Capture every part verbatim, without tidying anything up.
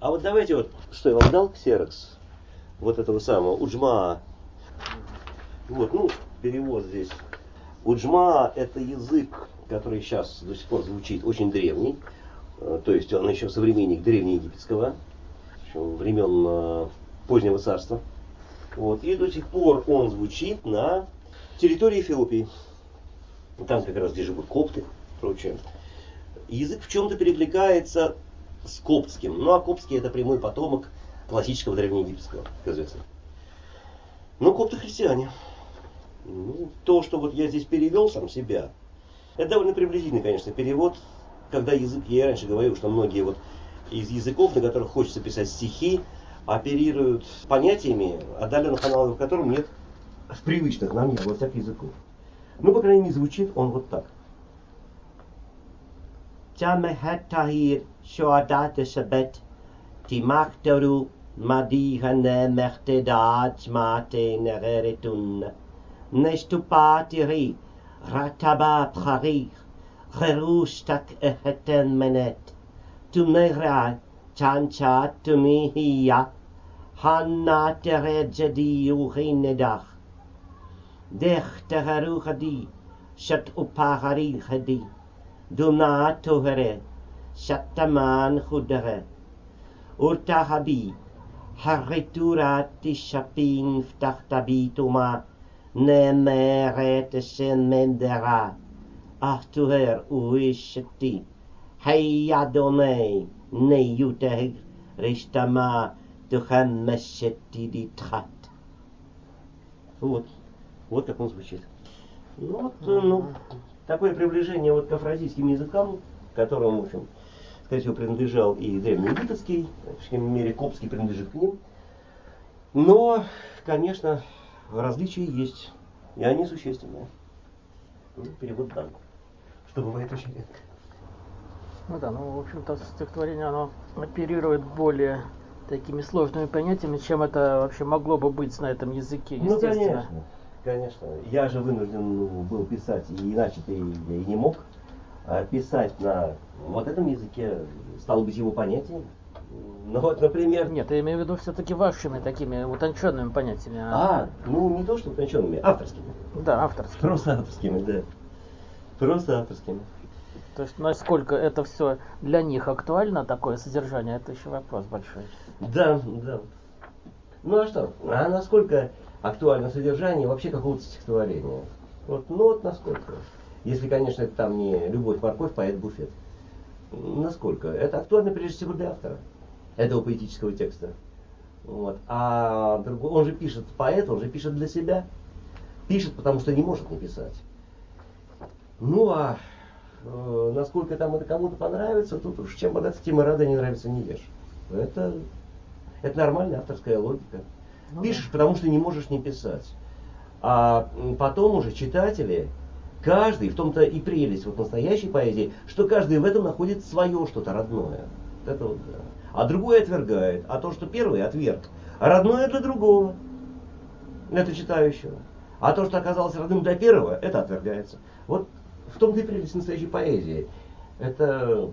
А вот давайте вот, что я вам дал, ксерокс, вот этого самого, Уджмаа. Вот, ну, перевод здесь. Уджмаа — это язык, который сейчас до сих пор звучит, очень древний. То есть он еще современник древнеегипетского, времен позднего царства. Вот. И до сих пор он звучит на территории Эфиопии. Там как раз где живут копты и прочее. Язык в чем-то перекликается с коптским. Ну а коптский — это прямой потомок классического древнеегипетского, как известно. Но копты христиане. Ну, то, что вот я здесь перевел сам себя, это довольно приблизительный, конечно, перевод. Когда язык, я раньше говорил, что многие вот из языков, на которых хочется писать стихи, оперируют понятиями, отдаленных аналогов которым нет в привычных нам областях языков. Ну, по крайней мере, звучит он вот так. Тамехатахир шуадат сабет тимахтару мадихане мехтедат мате нереритун неступатири ратаба прарих херустак эхетен менет тумера чанча тумихия ханна тереджади юхинедах дехтахару хади шат упахари хади Dumna tohere, shataman khudere, urtahabi, hariturati shapin ftachtabituma, ne meret sen mendera, ahtuher uishti, hayadonei, ne yuteh, rishtama, тухам месети дитхат. Вот, вот как он звучит. Ну, вот, ну, такое приближение вот к афродийским языкам, которым, в общем, скорее всего, принадлежал и древнеегипетский, в какой-то мере коптский принадлежит к ним. Но, конечно, различия есть, и они существенные. Ну, перевод дан, что бывает очень редко. Ну да, ну, в общем-то, стихотворение, оно оперирует более такими сложными понятиями, чем это вообще могло бы быть на этом языке, естественно. Ну, конечно. Конечно. Я же вынужден был писать, и иначе-то я и не мог. А писать на вот этом языке, стало быть, его понятием. Ну вот, например... Нет, я имею в виду все-таки вашими такими утонченными понятиями. А, ну не то, что утонченными, авторскими. Да, авторскими. Просто авторскими, да. Просто авторскими. То есть, насколько это все для них актуально, такое содержание, это еще вопрос большой. Да, да. Ну а что? А насколько актуально содержание вообще какого-то стихотворения? Вот, ну вот насколько? Если, конечно, это там не любовь, морковь, поэт, буфет. Насколько? Это актуально прежде всего для автора этого поэтического текста. Вот. А другой, он же пишет, поэт, он же пишет для себя. Пишет, потому что не может не писать. Ну а э, насколько там это кому-то понравится, тут уж чем богатство, тем и рада, не нравится, не ешь. Это, это нормальная авторская логика. Ну, пишешь, да. Потому что не можешь не писать. А потом уже читатели, каждый, в том-то и прелесть вот настоящей поэзии, что каждый в этом находит свое что-то родное. Это вот, да. А другой отвергает. А то, что первый отверг, а родное для другого, это читающего. А то, что оказалось родным для первого, это отвергается. Вот в том-то и прелесть настоящей поэзии. Это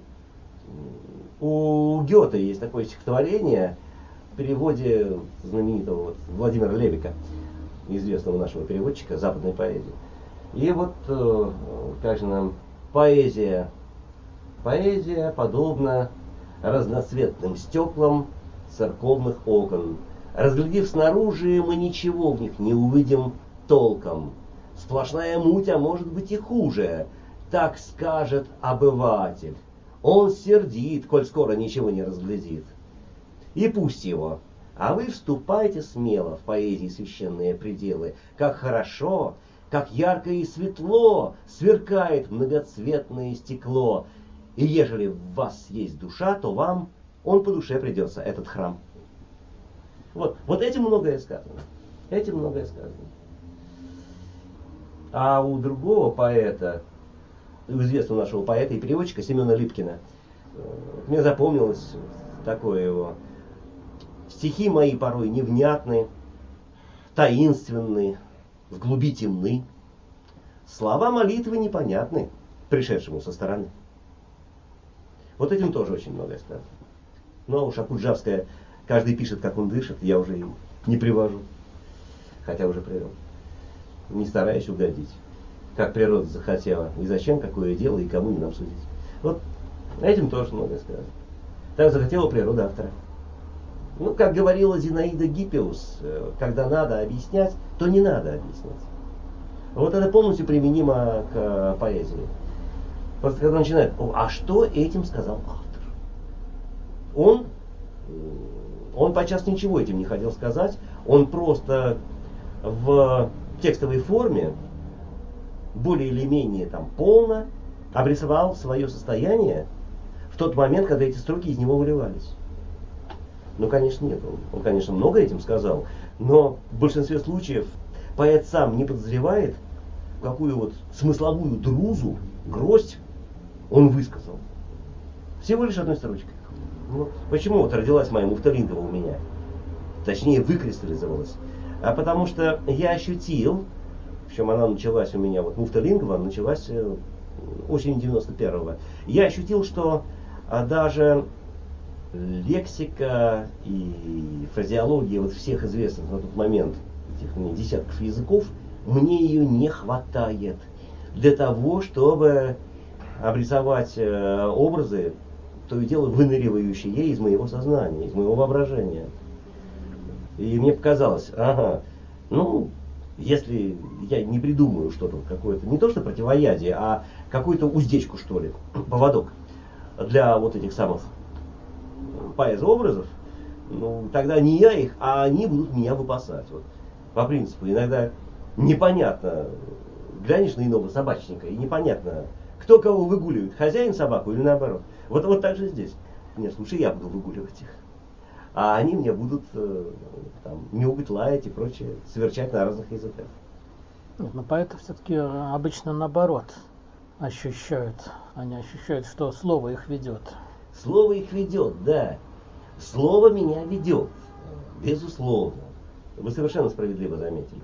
у Гёте есть такое стихотворение в переводе знаменитого вот Владимира Левика, известного нашего переводчика западной поэзии. И вот, как же нам, поэзия, поэзия подобна разноцветным стеклам церковных окон. Разглядев снаружи, мы ничего в них не увидим толком. Сплошная муть, а может быть и хуже, так скажет обыватель. Он сердит, коль скоро ничего не разглядит. И пусть его, а вы вступайте смело в поэзии священные пределы. Как хорошо, как ярко и светло сверкает многоцветное стекло. И ежели в вас есть душа, то вам он по душе придется, этот храм. Вот, вот этим многое сказано. Этим многое сказано. А у другого поэта, у известного нашего поэта и переводчика Семена Липкина, мне запомнилось такое его: стихи мои порой невнятны, таинственны, в глуби темны, слова молитвы непонятны пришедшему со стороны. Вот этим тоже очень многое сказано. Ну а уж Акуджавская, каждый пишет, как он дышит, я уже не привожу. Хотя уже привел. Не стараюсь угодить. Как природа захотела. И зачем, какое дело, и кому не нам судить. Вот этим тоже многое сказано. Так захотела природа автора. Ну, как говорила Зинаида Гиппиус, когда надо объяснять, то не надо объяснять. Вот это полностью применимо к поэзии. Просто когда начинает, а что этим сказал автор? Он, он подчас ничего этим не хотел сказать, он просто в текстовой форме более или менее там полно обрисовал свое состояние в тот момент, когда эти строки из него выливались. Ну, конечно, нет. Он, он, конечно, много этим сказал, но в большинстве случаев поэт сам не подозревает, какую вот смысловую друзу, гроздь он высказал. Всего лишь одной строчкой. Ну, почему вот родилась моя Муфталингова у меня? Точнее, выкристаллизовалась. А потому что я ощутил, причем она началась у меня, вот Муфталингова началась осенью девяносто первого. Я ощутил, что а, даже лексика и фразеология вот всех известных на тот момент этих мне десятков языков, мне ее не хватает для того, чтобы обрисовать э, образы, то и дело выныривающие из моего сознания, из моего воображения. И мне показалось, ага, ну, если я не придумаю что-то, какое-то, не то что противоядие, а какую-то уздечку, что ли, поводок для вот этих самых поэзообразов, ну, тогда не я их, а они будут меня выпасать. Вот. По принципу, иногда непонятно, глянешь на иного собачника, и непонятно, кто кого выгуливает, хозяин собаку или наоборот. Вот, вот так же здесь. Нет, слушай, я буду выгуливать их. А они мне будут э, там, мяукать, лаять и прочее, сверчать на разных языках. Нет, но поэты все-таки обычно наоборот ощущают. Они ощущают, что слово их ведет. Слово их ведет, да. Слово меня ведет, безусловно. Вы совершенно справедливо заметили.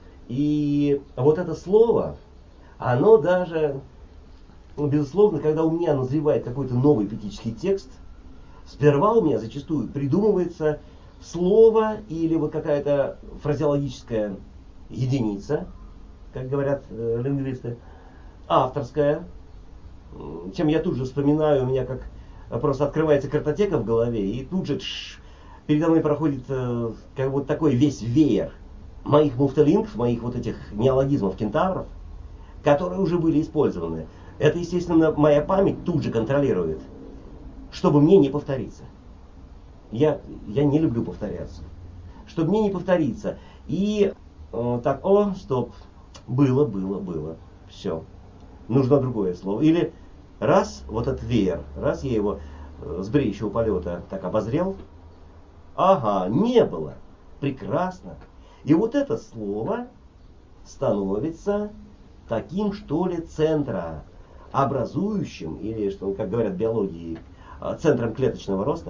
И вот это слово, оно даже, ну, безусловно, когда у меня назревает какой-то новый поэтический текст, сперва у меня зачастую придумывается слово или вот какая-то фразеологическая единица, как говорят э, лингвисты, авторская, чем я тут же вспоминаю, у меня как просто открывается картотека в голове, и тут же тш, передо мной проходит э, как вот такой весь веер моих муфталингов, моих вот этих неологизмов, кентавров, которые уже были использованы. Это, естественно, моя память тут же контролирует, чтобы мне не повториться. Я, я не люблю повторяться. Чтобы мне не повториться. И э, так, о, стоп, было, было, было, все. Нужно другое слово. Или раз, вот этот веер, раз я его э, с бреющего полета так обозрел, ага, не было, прекрасно. И вот это слово становится таким, что ли, центрообразующим, или, что, как говорят в биологии, центром клеточного роста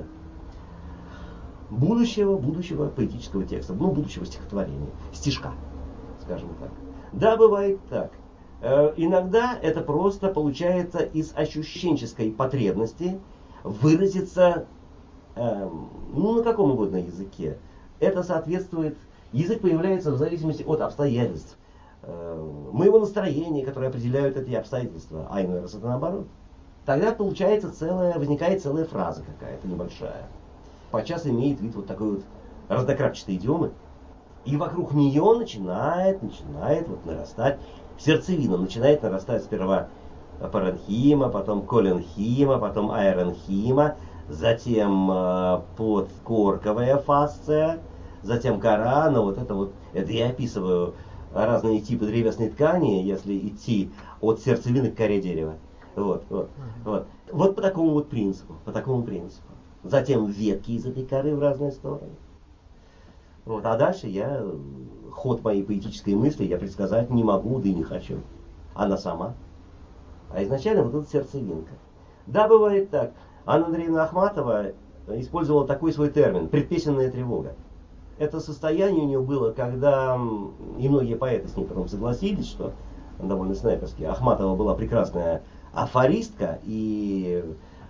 будущего, будущего поэтического текста, ну, будущего стихотворения, стишка, скажем так. Да, бывает так. Э, иногда это просто получается из ощущенческой потребности выразиться, э, ну, на каком угодно языке. Это соответствует, язык появляется в зависимости от обстоятельств, э, моего настроения, которые определяют эти обстоятельства, а иной раз это наоборот. Тогда получается целая, возникает целая фраза какая-то небольшая. Подчас имеет вид вот такой вот разнокрапчатой идиомы. И вокруг нее начинает, начинает вот нарастать сердцевина. Начинает нарастать сперва паренхима, потом коленхима, потом аэронхима, затем э, подкорковая фасция, затем кора. Но вот это вот, это я описываю разные типы древесной ткани, если идти от сердцевины к коре дерева. Вот, вот, uh-huh. вот. Вот по такому вот принципу, по такому принципу. Затем ветки из этой коры в разные стороны. Вот, а дальше я, ход моей поэтической мысли я предсказать не могу, да и не хочу. Она сама. А изначально вот эта сердцевинка. Да, бывает так. Анна Андреевна Ахматова использовала такой свой термин — предпесенная тревога. Это состояние у нее было, когда, и многие поэты с ней потом согласились, что довольно снайперски, Ахматова была прекрасная афористка, и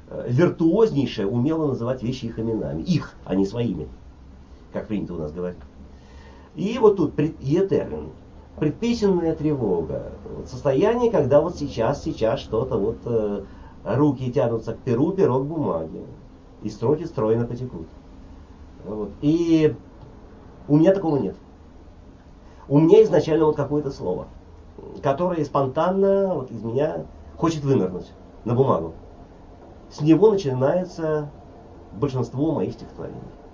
виртуознейшее умело называть вещи их именами. Их, а не своими, как принято у нас говорить. И вот тут етерн, предписанная тревога. Вот состояние, когда вот сейчас, сейчас что-то, вот э, руки тянутся к перу, перо к бумаге. И строки стройно потекут. Вот. И у меня такого нет. У меня изначально вот какое-то слово, которое спонтанно вот из меня хочет вынырнуть на бумагу. С него начинается большинство моих стихотворений.